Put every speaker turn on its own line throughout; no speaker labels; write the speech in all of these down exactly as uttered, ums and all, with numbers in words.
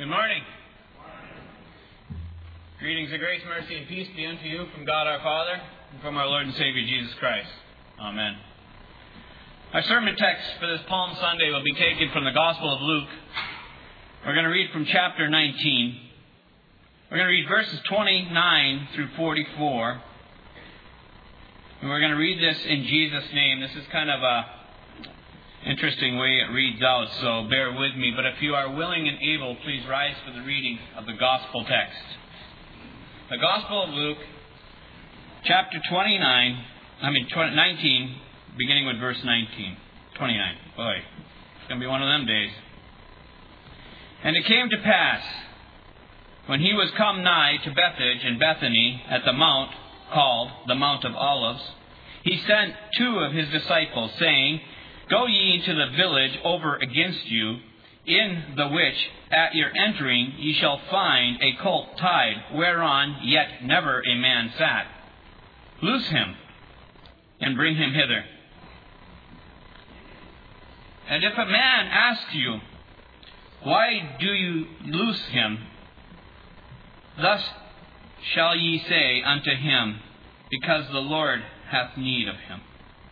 Good morning. Greetings of grace, mercy, and peace be unto you from God our Father and from our Lord and Savior Jesus Christ. Amen. Our sermon text for this Palm Sunday will be taken from the Gospel of Luke. We're going to read from chapter nineteen. We're going to read verses twenty-nine through forty-four. And we're going to read this in Jesus' name. This is kind of a interesting way it reads out, so bear with me. But if you are willing and able, please rise for the reading of the Gospel text. The Gospel of Luke, chapter twenty-nine, I mean nineteen, beginning with verse nineteen. twenty-nine. Boy, it's going to be one of them days. And it came to pass, when he was come nigh to Bethphage and Bethany at the mount called the Mount of Olives, he sent two of his disciples, saying, Go ye into the village over against you, in the which at your entering ye shall find a colt tied, whereon yet never a man sat. Loose him, and bring him hither. And if a man ask you, Why do you loose him? Thus shall ye say unto him, Because the Lord hath need of him.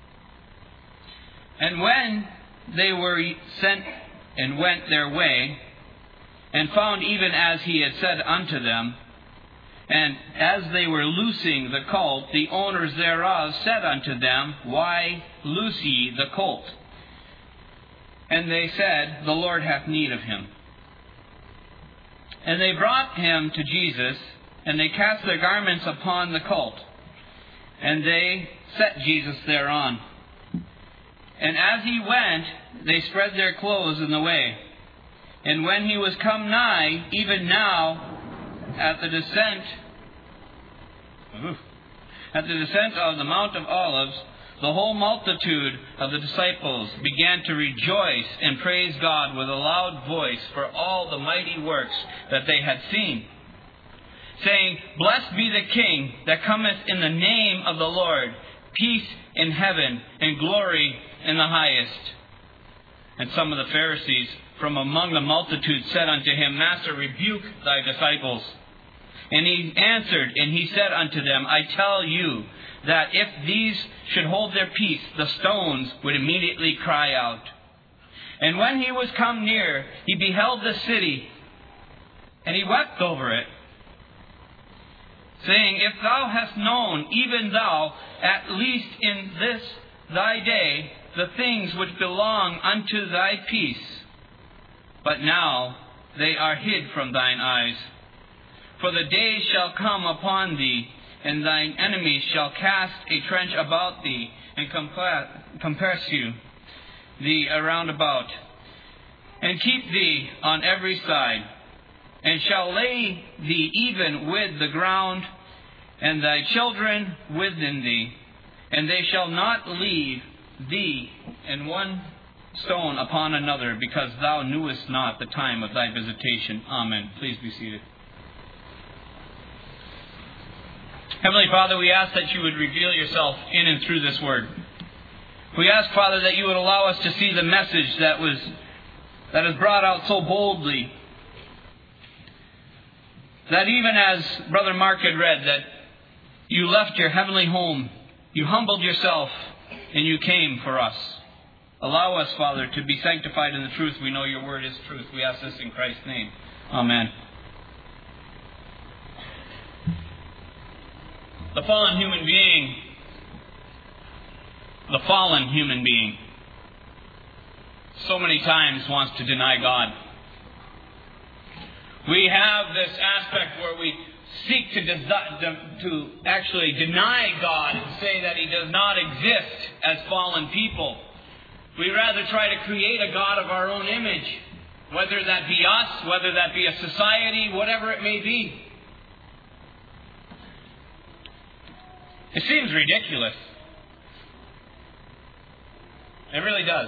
And when they were sent and went their way, and found even as he had said unto them, and as they were loosing the colt, the owners thereof said unto them, Why loose ye the colt? And they said, The Lord hath need of him. And they brought him to Jesus, and they cast their garments upon the colt, and they set Jesus thereon. And as he went, they spread their clothes in the way. And when he was come nigh, even now, at the descent, at the descent of the Mount of Olives, the whole multitude of the disciples began to rejoice and praise God with a loud voice for all the mighty works that they had seen, saying, Blessed be the King that cometh in the name of the Lord, peace in heaven and glory in the highest. And some of the Pharisees from among the multitude said unto him, Master, rebuke thy disciples. And he answered, and he said unto them, I tell you that if these should hold their peace, the stones would immediately cry out. And when he was come near, he beheld the city, and he wept over it, saying, If thou hast known, even thou, at least in this thy day, the things which belong unto thy peace, but now they are hid from thine eyes. For the day shall come upon thee, and thine enemies shall cast a trench about thee, and compass you thee around about, and keep thee on every side, and shall lay thee even with the ground, and thy children within thee, and they shall not leave thee and one stone upon another, because thou knewest not the time of thy visitation. Amen. Please be seated. Heavenly Father, we ask that you would reveal yourself in and through this word. We ask, Father, that you would allow us to see the message that was that is brought out so boldly, that even as Brother Mark had read, that you left your heavenly home, you humbled yourself, and you came for us. Allow us, Father, to be sanctified in the truth. We know your word is truth. We ask this in Christ's name. Amen. The fallen human being, the fallen human being, so many times wants to deny God. We have this aspect where we seek to, desi- to actually deny God and say that He does not exist as fallen people. We rather try to create a God of our own image, whether that be us, whether that be a society, whatever it may be. It seems ridiculous. It really does.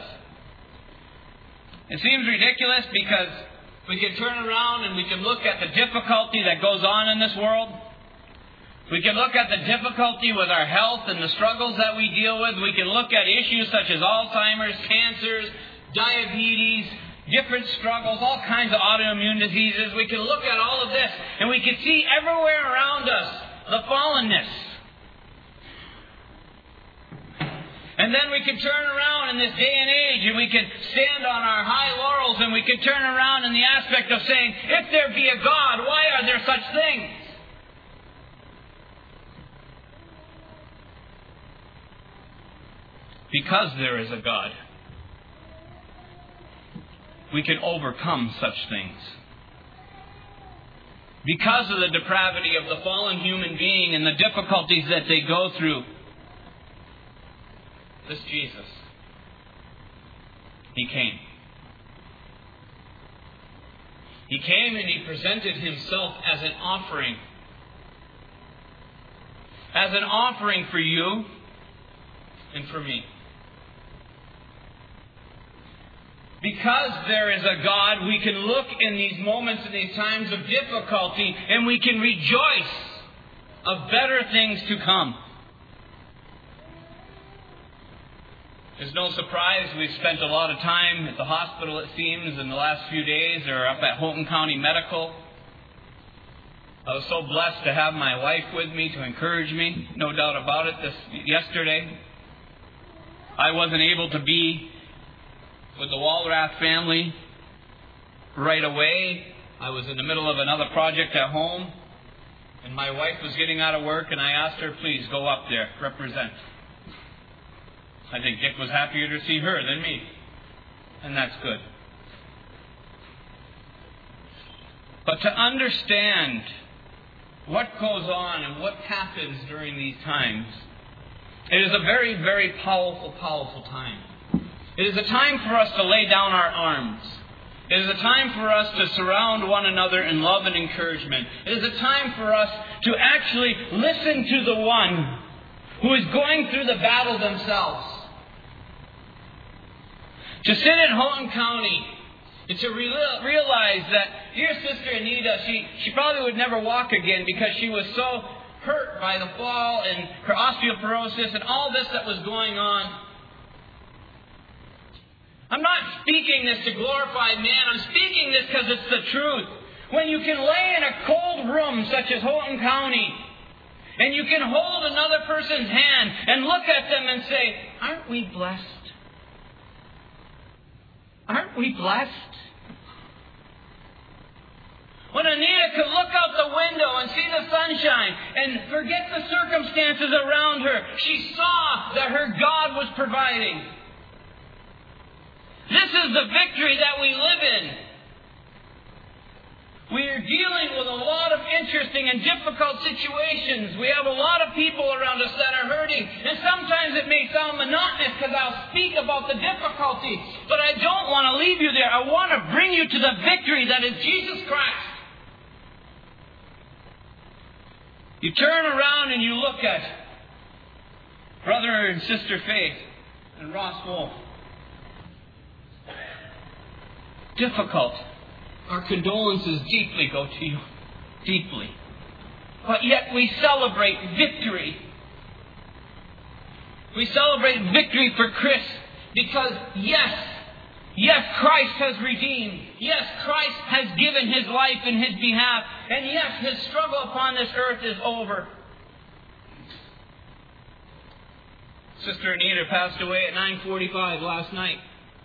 It seems ridiculous because we can turn around and we can look at the difficulty that goes on in this world. We can look at the difficulty with our health and the struggles that we deal with. We can look at issues such as Alzheimer's, cancers, diabetes, different struggles, all kinds of autoimmune diseases. We can look at all of this and we can see everywhere around us the fallenness. And then we can turn around in this day and age and we can stand on our high laurels and we can turn around in the aspect of saying, if there be a God, why are there such things? Because there is a God, we can overcome such things. Because of the depravity of the fallen human being and the difficulties that they go through, this Jesus, He came. He came and He presented Himself as an offering. As an offering for you and for me. Because there is a God, we can look in these moments, in these times of difficulty, and we can rejoice of better things to come. It's no surprise we've spent a lot of time at the hospital, it seems, in the last few days, or up at Houghton County Medical. I was so blessed to have my wife with me to encourage me, no doubt about it, this yesterday. I wasn't able to be with the Walrath family right away. I was in the middle of another project at home, and my wife was getting out of work, and I asked her, please go up there, represent. I think Dick was happier to see her than me, and that's good. But to understand what goes on and what happens during these times, it is a very, very powerful, powerful time. It is a time for us to lay down our arms. It is a time for us to surround one another in love and encouragement. It is a time for us to actually listen to the one who is going through the battle themselves. To sit in Houghton County and to re- realize that your sister Anita, she, she probably would never walk again because she was so hurt by the fall and her osteoporosis and all this that was going on. I'm not speaking this to glorify man. I'm speaking this because it's the truth. When you can lay in a cold room such as Houghton County and you can hold another person's hand and look at them and say, aren't we blessed? Aren't we blessed? When Anita could look out the window and see the sunshine and forget the circumstances around her, she saw that her God was providing. This is the victory that we live in. We are dealing with a lot of interesting and difficult situations. We have a lot of people around us that are hurting. And sometimes it may sound monotonous because I'll speak about the difficulty. But I don't want to leave you there. I want to bring you to the victory that is Jesus Christ. You turn around and you look at Brother and Sister Faith and Ross Wolf. Difficult. Our condolences deeply go to you. Deeply. But yet we celebrate victory. We celebrate victory for Chris because yes, yes, Christ has redeemed. Yes, Christ has given His life in His behalf. And yes, His struggle upon this earth is over. Sister Anita passed away at nine forty-five last night.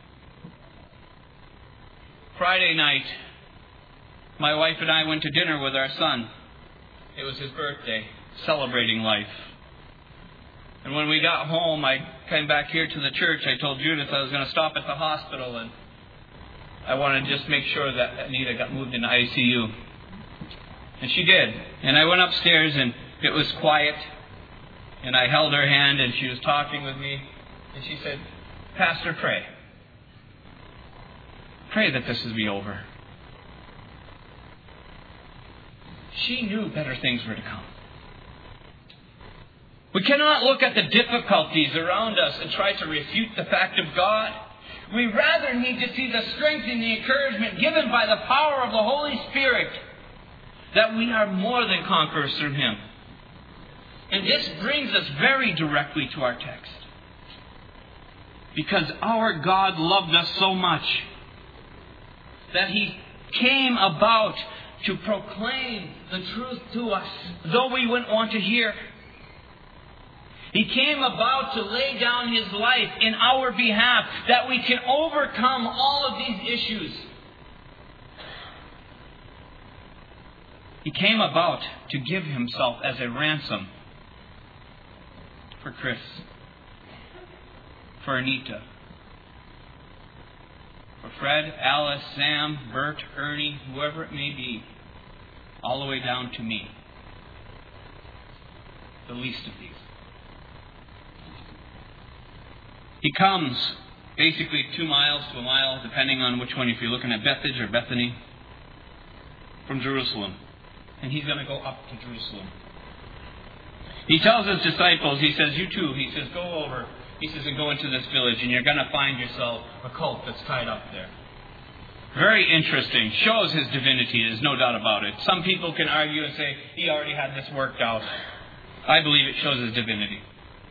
Friday night, my wife and I went to dinner with our son. It was his birthday, celebrating life. And when we got home, I came back here to the church. I told Judith I was going to stop at the hospital and I wanted to just make sure that Anita got moved into I C U. And she did. And I went upstairs and it was quiet. And I held her hand and she was talking with me. And she said, Pastor, pray. Pray that this will be over. She knew better things were to come. We cannot look at the difficulties around us and try to refute the fact of God. We rather need to see the strength and the encouragement given by the power of the Holy Spirit that we are more than conquerors through Him. And this brings us very directly to our text. Because our God loved us so much that He came about to proclaim the truth to us, though we wouldn't want to hear. He came about to lay down His life in our behalf, that we can overcome all of these issues. He came about to give Himself as a ransom for Chris, for Anita, for Fred, Alice, Sam, Bert, Ernie, whoever it may be, all the way down to me, the least of these. He comes basically two miles to a mile, depending on which one, if you're looking at Bethage or Bethany, from Jerusalem. And He's going to go up to Jerusalem. He tells His disciples, He says, you too, He says, go over. He says, and go into this village, and you're going to find yourself a colt that's tied up there. Very interesting. Shows His divinity, there's no doubt about it. Some people can argue and say, He already had this worked out. I believe it shows His divinity.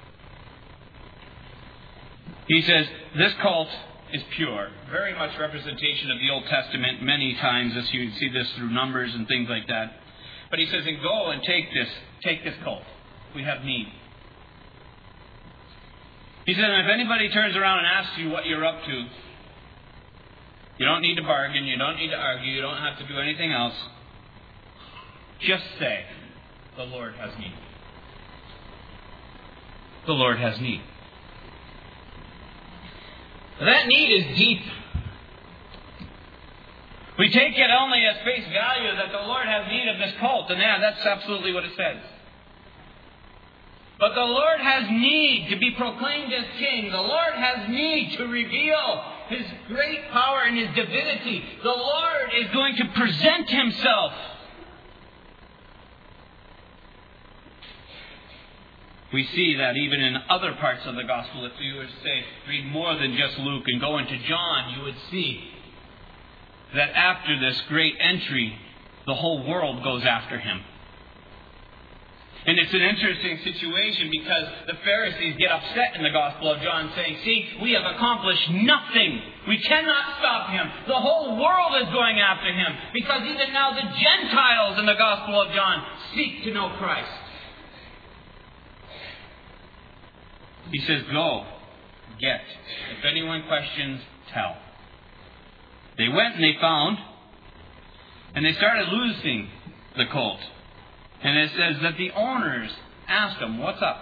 He says, this colt is pure. Very much representation of the Old Testament. Many times this, you see this through Numbers and things like that. But He says, and go and take this, take this colt. We have need. He said, if anybody turns around and asks you what you're up to, you don't need to bargain, you don't need to argue, you don't have to do anything else. Just say, the Lord has need. The Lord has need. That need is deep. We take it only as face value that the Lord has need of this colt, and yeah, that's absolutely what it says. But the Lord has need to be proclaimed as King. The Lord has need to reveal His great power and His divinity. The Lord is going to present Himself. We see that even in other parts of the Gospel. If you were to say, read more than just Luke and go into John, you would see that after this great entry, the whole world goes after Him. And it's an interesting situation because the Pharisees get upset in the Gospel of John saying, see, we have accomplished nothing. We cannot stop Him. The whole world is going after Him because even now the Gentiles in the Gospel of John seek to know Christ. He says, go, get. If anyone questions, tell. They went and they found, and they started loosing the colt. And it says that the owners asked them, what's up?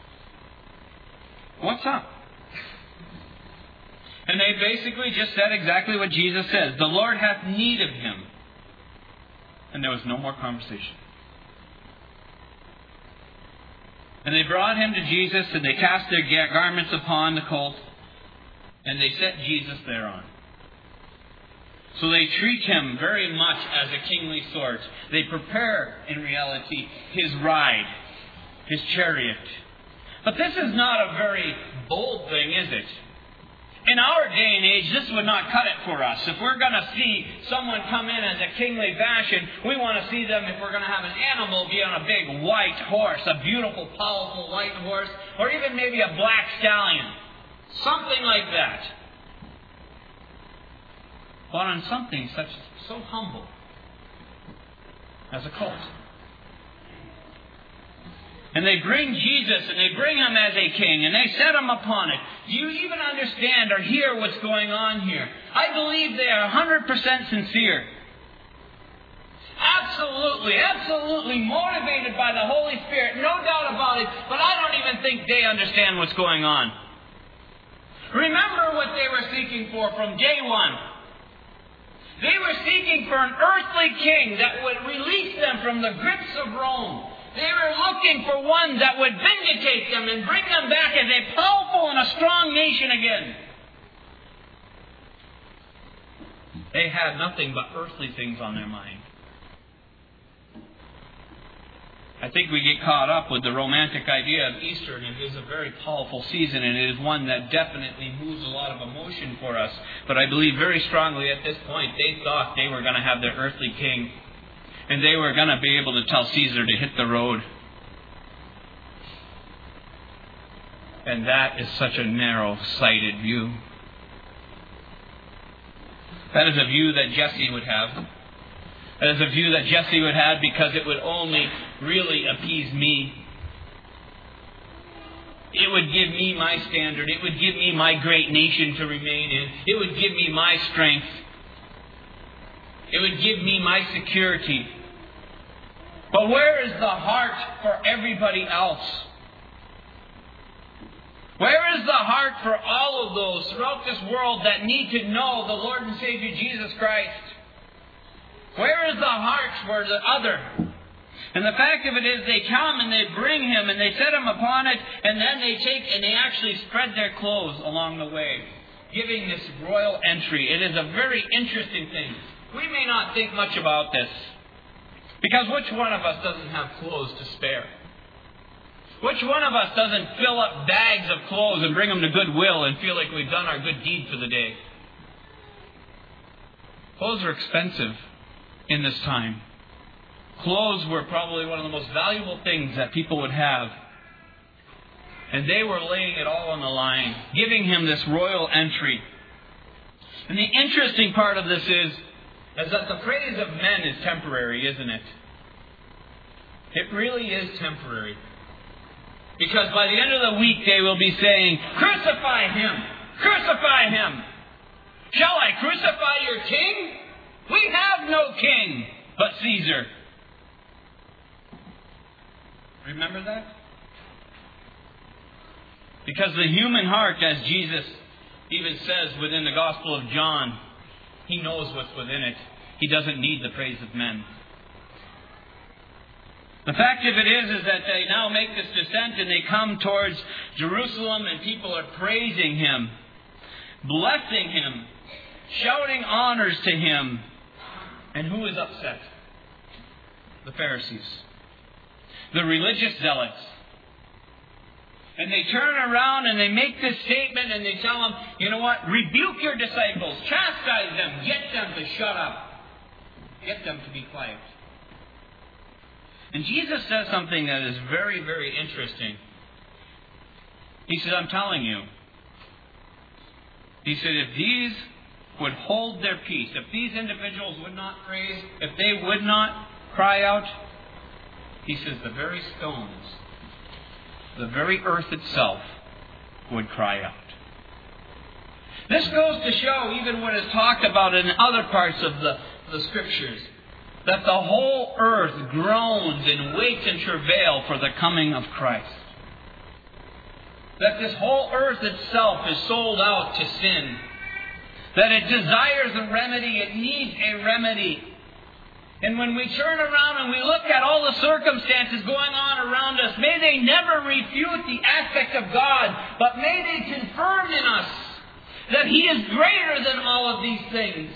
What's up? And they basically just said exactly what Jesus says. The Lord hath need of him. And there was no more conversation. And they brought him to Jesus, and they cast their garments upon the colt, and they set Jesus thereon. So they treat him very much as a kingly sort. They prepare, in reality, his ride, his chariot. But this is not a very bold thing, is it? In our day and age, this would not cut it for us. If we're going to see someone come in as a kingly fashion, we want to see them, if we're going to have an animal, be on a big white horse, a beautiful, powerful white horse, or even maybe a black stallion. Something like that. But on something such so humble as a colt. And they bring Jesus, and they bring him as a king, and they set him upon it. Do you even understand or hear what's going on here? I believe they are one hundred percent sincere. Absolutely, absolutely motivated by the Holy Spirit. No doubt about it. But I don't even think they understand what's going on. Remember what they were seeking for from day one. They were seeking for an earthly king that would release them from the grips of Rome. They were looking for one that would vindicate them and bring them back as a powerful and a strong nation again. They had nothing but earthly things on their mind. I think we get caught up with the romantic idea of Easter, and it is a very powerful season, and it is one that definitely moves a lot of emotion for us. But I believe very strongly at this point, they thought they were going to have their earthly king, and they were going to be able to tell Caesar to hit the road. And that is such a narrow-sighted view. That is a view that Jesse would have. That is a view that Jesse would have because it would only really appease me. It would give me my standard. It would give me my great nation to remain in. It would give me my strength. It would give me my security. But where is the heart for everybody else? Where is the heart for all of those throughout this world that need to know the Lord and Savior Jesus Christ? Where is the heart for the other? And the fact of it is they come and they bring him and they set him upon it, and then they take and they actually spread their clothes along the way, giving this royal entry. It is a very interesting thing. We may not think much about this, because which one of us doesn't have clothes to spare? Which one of us doesn't fill up bags of clothes and bring them to Goodwill and feel like we've done our good deed for the day? Clothes are expensive in this time. Clothes were probably one of the most valuable things that people would have. And they were laying it all on the line, giving him this royal entry. And the interesting part of this is, is that the praise of men is temporary, isn't it? It really is temporary. Because by the end of the week they will be saying, "Crucify him! Crucify him! Shall I crucify your king? We have no king but Caesar." Remember that? Because the human heart, as Jesus even says within the Gospel of John, he knows what's within it. He doesn't need the praise of men. The fact of it is, is that they now make this descent and they come towards Jerusalem and people are praising him, blessing him, shouting honors to him. And who is upset? The Pharisees. The religious zealots. And they turn around and they make this statement and they tell them, you know what? Rebuke your disciples. Chastise them. Get them to shut up. Get them to be quiet. And Jesus says something that is very, very interesting. He says, I'm telling you. He said, if these would hold their peace, if these individuals would not praise, if they would not cry out, he says, the very stones, the very earth itself would cry out. This goes to show even what is talked about in other parts of the, the Scriptures, that the whole earth groans and waits in travail for the coming of Christ. That this whole earth itself is sold out to sin. That it desires a remedy, it needs a remedy. And when we turn around and we look at all the circumstances going on around us, may they never refute the aspect of God, but may they confirm in us that He is greater than all of these things.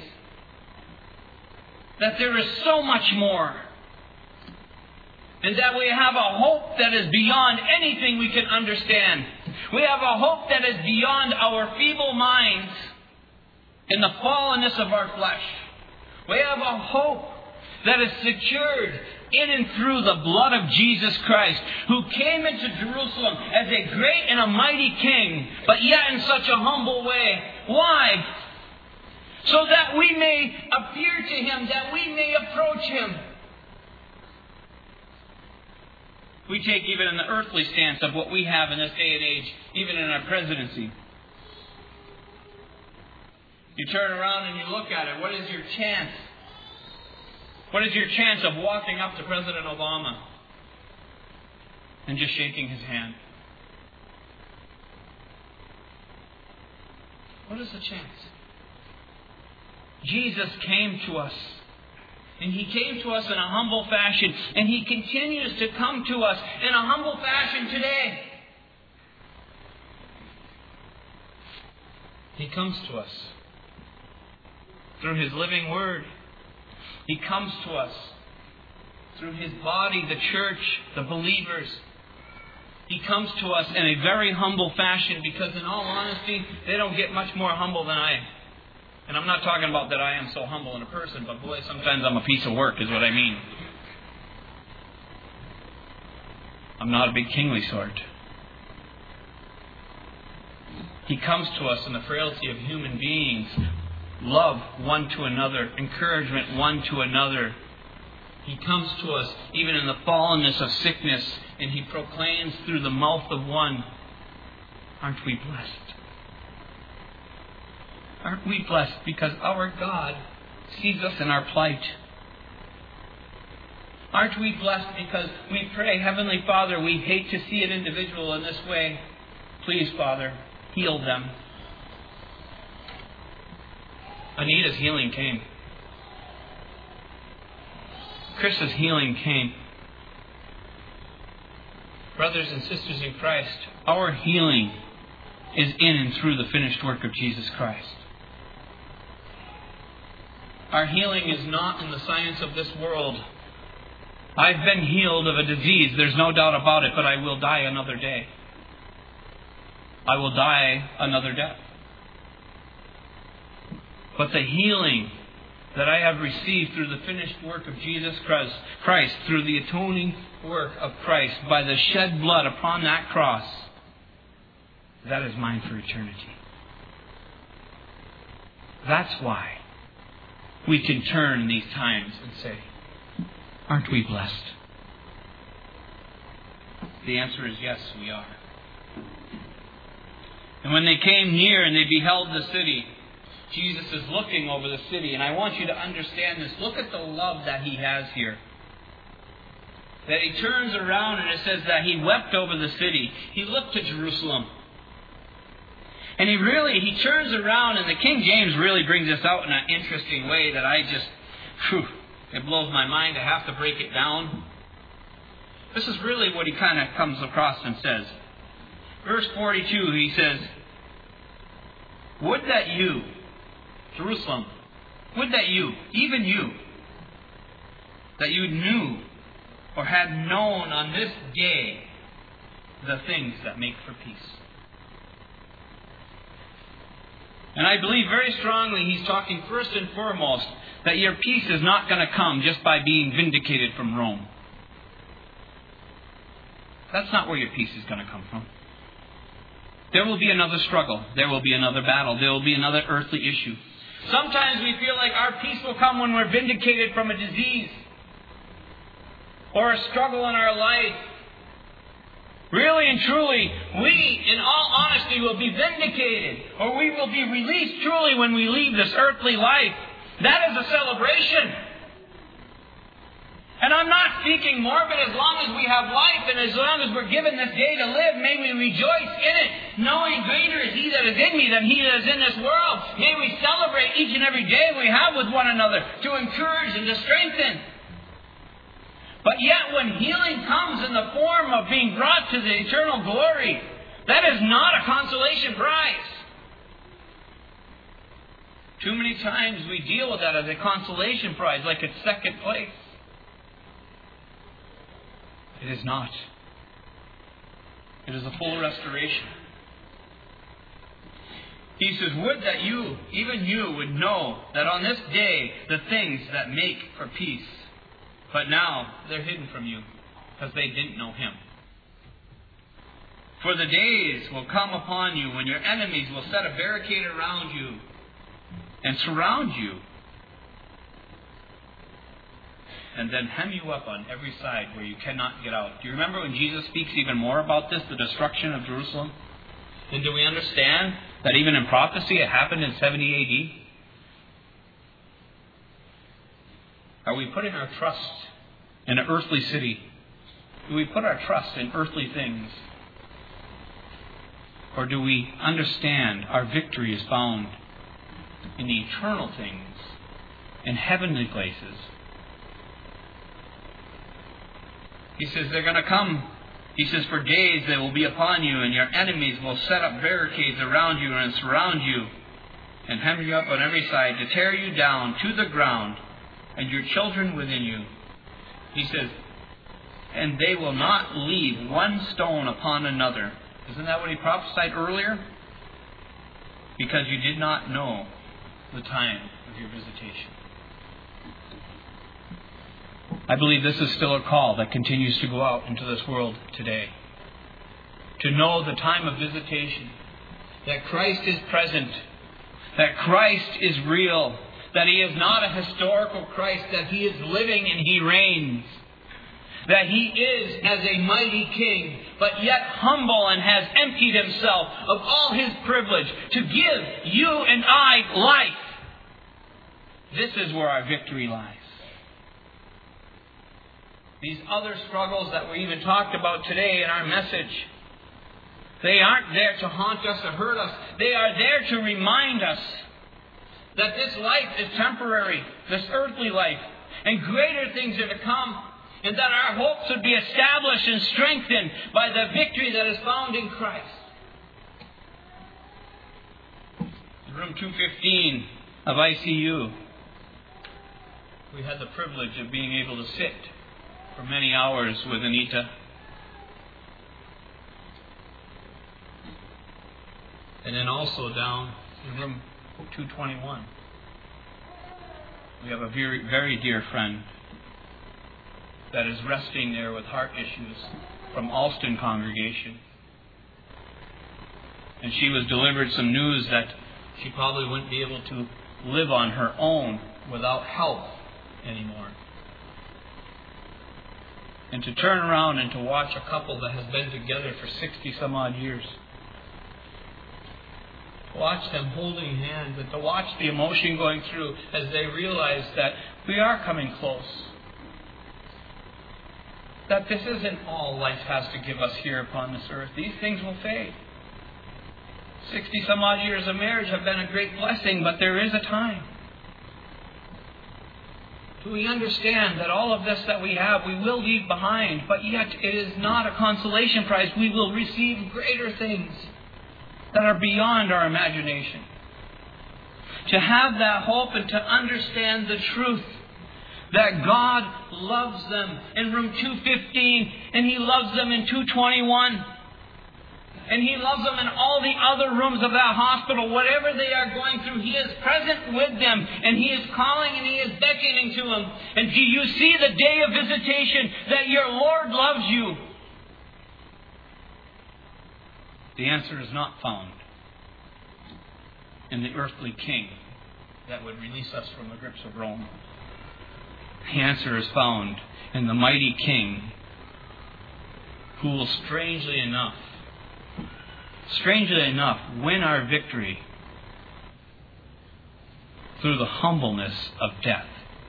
That there is so much more. And that we have a hope that is beyond anything we can understand. We have a hope that is beyond our feeble minds in the fallenness of our flesh. We have a hope that is secured in and through the blood of Jesus Christ, who came into Jerusalem as a great and a mighty king, but yet in such a humble way. Why? So that we may appear to Him, that we may approach Him. We take even in the earthly stance of what we have in this day and age, even in our presidency. You turn around and you look at it. What is your chance? What is your chance of walking up to President Obama and just shaking his hand? What is the chance? Jesus came to us. And He came to us in a humble fashion. And He continues to come to us in a humble fashion today. He comes to us through His living Word. He comes to us through His body, the church, the believers. He comes to us in a very humble fashion because, in all honesty, they don't get much more humble than I am. And I'm not talking about that I am so humble in a person, but boy, sometimes I'm a piece of work, is what I mean. I'm not a big kingly sort. He comes to us in the frailty of human beings, love one to another, encouragement one to another. He comes to us even in the fallenness of sickness, and He proclaims through the mouth of one, aren't we blessed? Aren't we blessed because our God sees us in our plight? Aren't we blessed because we pray, Heavenly Father, we hate to see an individual in this way. Please, Father, heal them. Anita's healing came. Chris's healing came. Brothers and sisters in Christ, our healing is in and through the finished work of Jesus Christ. Our healing is not in the science of this world. I've been healed of a disease, there's no doubt about it, but I will die another day. I will die another death. But the healing that I have received through the finished work of Jesus Christ, Christ, through the atoning work of Christ, by the shed blood upon that cross, that is mine for eternity. That's why we can turn these times and say, aren't we blessed? The answer is yes, we are. And when they came near and they beheld the city, Jesus is looking over the city, and I want you to understand this. Look at the love that He has here. That He turns around and it says that He wept over the city. He looked to Jerusalem. And He really, He turns around, and the King James really brings this out in an interesting way that I just, whew, it blows my mind to have to break it down. This is really what He kind of comes across and says. Verse forty-two, He says, would that you, Jerusalem, would that you, even you, that you knew or had known on this day the things that make for peace. And I believe very strongly He's talking first and foremost that your peace is not going to come just by being vindicated from Rome. That's not where your peace is going to come from. There will be another struggle. There will be another battle. There will be another earthly issue. Sometimes we feel like our peace will come when we're vindicated from a disease or a struggle in our life. Really and truly, we, in all honesty, will be vindicated, or we will be released truly when we leave this earthly life. That is a celebration. And I'm not speaking morbid. As long as we have life and as long as we're given this day to live, may we rejoice in it, knowing greater is He that is in me than he that is in this world. May we celebrate each and every day we have with one another to encourage and to strengthen. But yet when healing comes in the form of being brought to the eternal glory, that is not a consolation prize. Too many times we deal with that as a consolation prize, like it's second place. It is not. It is a full restoration. He says, would that you, even you, would know that on this day the things that make for peace. But now they're hidden from you because they didn't know Him. For the days will come upon you when your enemies will set a barricade around you and surround you, and then hem you up on every side where you cannot get out. Do you remember when Jesus speaks even more about this, the destruction of Jerusalem? And do we understand that even in prophecy it happened in seventy A D? Are we putting our trust in an earthly city? Do we put our trust in earthly things? Or do we understand our victory is found in the eternal things, in heavenly places? He says they're going to come. He says for days they will be upon you, and your enemies will set up barricades around you and surround you and hem you up on every side to tear you down to the ground, and your children within you. He says, and they will not leave one stone upon another. Isn't that what He prophesied earlier? Because you did not know the time of your visitation. I believe this is still a call that continues to go out into this world today. To know the time of visitation. That Christ is present. that Christ is real, that He is not a historical Christ, that He is living and He reigns, that He is as a mighty king, but yet humble and has emptied Himself of all His privilege to give you and I life. This is where our victory lies. These other struggles that we even talked about today in our message, they aren't there to haunt us or hurt us. They are there to remind us that this life is temporary, this earthly life, and greater things are to come, and that our hopes would be established and strengthened by the victory that is found in Christ. Room two fifteen of I C U, we had the privilege of being able to sit for many hours with Anita. And then also down in room two twenty-one, we have a very, very dear friend that is resting there with heart issues from Alston congregation. And she was delivered some news that she probably wouldn't be able to live on her own without help anymore. And to turn around and to watch a couple that has been together for sixty some odd years, to watch them holding hands and to watch the emotion going through as they realize that we are coming close. That this isn't all life has to give us here upon this earth. These things will fade. Sixty some odd years of marriage have been a great blessing, but there is a time. Do we understand that all of this that we have, we will leave behind, but yet it is not a consolation prize. We will receive greater things that are beyond our imagination. To have that hope and to understand the truth that God loves them in room two fifteen, and He loves them in two twenty-one, and He loves them in all the other rooms of that hospital. Whatever they are going through, He is present with them, and He is calling and He is beckoning to them. And do you see the day of visitation that your Lord loves you? The answer is not found in the earthly king that would release us from the grips of Rome. The answer is found in the mighty King who will strangely enough, strangely enough, win our victory through the humbleness of death.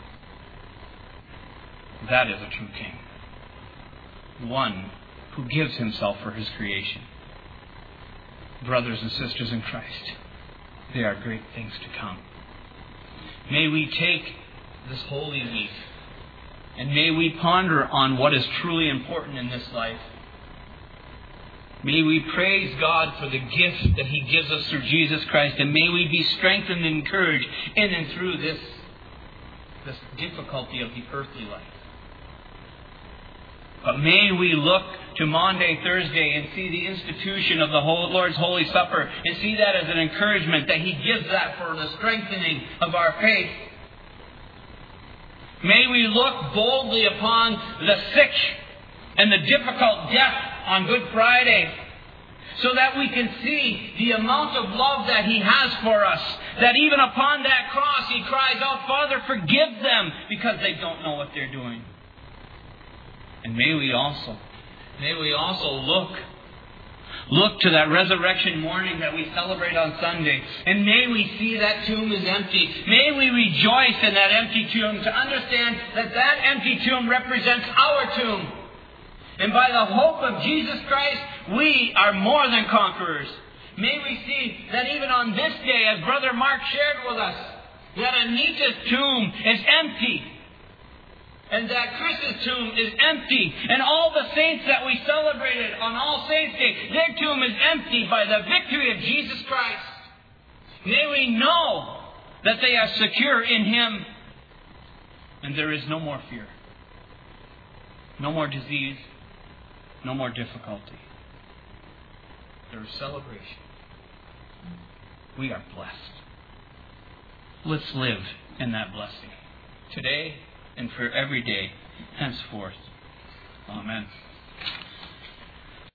That is a true King. One who gives Himself for His creation. Brothers and sisters in Christ, there are great things to come. May we take this holy week, and may we ponder on what is truly important in this life. May we praise God for the gift that He gives us through Jesus Christ, and may we be strengthened and encouraged in and through this, this difficulty of the earthly life. But may we look to Maundy, Thursday, and see the institution of the Lord's Holy Supper, and see that as an encouragement that He gives that for the strengthening of our faith. May we look boldly upon the sick and the difficult death on Good Friday, so that we can see the amount of love that He has for us. That even upon that cross He cries out, Father, forgive them, because they don't know what they're doing. And may we also, may we also look Look to that resurrection morning that we celebrate on Sunday. And may we see that tomb is empty. May we rejoice in that empty tomb to understand that that empty tomb represents our tomb. And by the hope of Jesus Christ, we are more than conquerors. May we see that even on this day, as Brother Mark shared with us, that Anita's tomb is empty. And that Chris's tomb is empty. And all the saints that we celebrated on All Saints' Day, their tomb is empty by the victory of Jesus Christ. May we know that they are secure in Him. And there is no more fear. No more disease. No more difficulty. There is celebration. We are blessed. Let's live in that blessing today and for every day henceforth. Amen.